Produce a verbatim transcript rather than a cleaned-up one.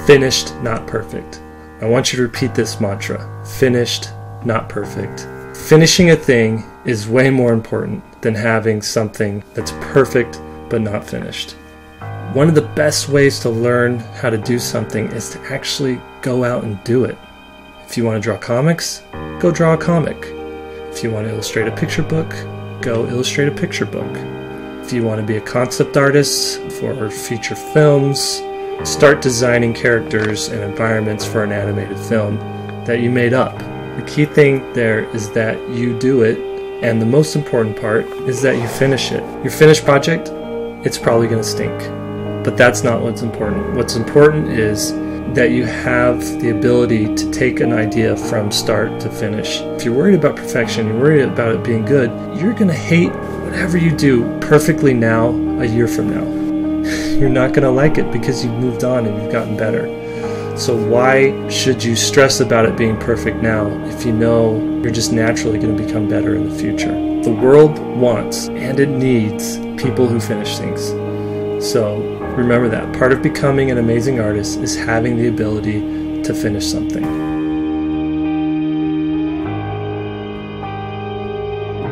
Finished, not perfect. I want you to repeat this mantra. Finished, not perfect. Finishing a thing is way more important than having something that's perfect but not finished. One of the best ways to learn how to do something is to actually go out and do it. If you want to draw comics, go draw a comic. If you want to illustrate a picture book, go illustrate a picture book. If you want to be a concept artist for feature films, start designing characters and environments for an animated film that you made up. The key thing there is that you do it, and the most important part is that you finish it. Your finished project, it's probably going to stink, but that's not what's important. What's important is that you have the ability to take an idea from start to finish. If you're worried about perfection, you're worried about it being good, you're going to hate whatever you do perfectly now a year from now. You're not going to like it because you've moved on and you've gotten better. So why should you stress about it being perfect now if you know you're just naturally going to become better in the future? The world wants and it needs people who finish things. So remember that. Part of becoming an amazing artist is having the ability to finish something.